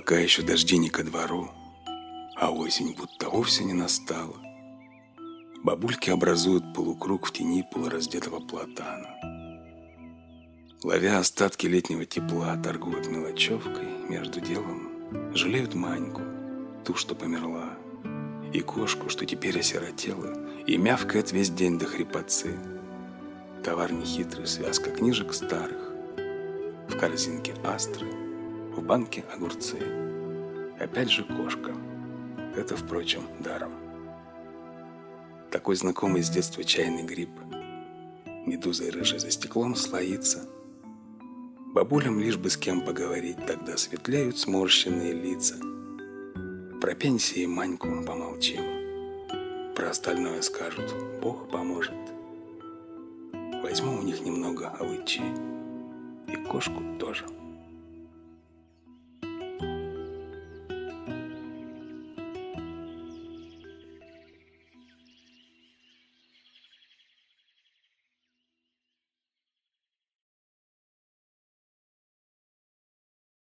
Пока еще дожди не ко двору, а осень будто вовсе не настала, бабульки образуют полукруг в тени полураздетого платана. Ловя остатки летнего тепла, торгуют мелочевкой, между делом жалеют Маньку, ту, что померла, и кошку, что теперь осиротела и мявкает весь день до хрипотцы. Товар нехитрый, связка книжек старых, в корзинке астры, в банке огурцы. Опять же кошка. Это, впрочем, даром. Такой знакомый с детства чайный гриб, медузой рыжей за стеклом слоится. Бабулям лишь бы с кем поговорить, тогда светлеют сморщенные лица. Про пенсии и Маньку помолчим, про остальное скажут: Бог поможет. Возьму у них немного алычи и кошку тоже.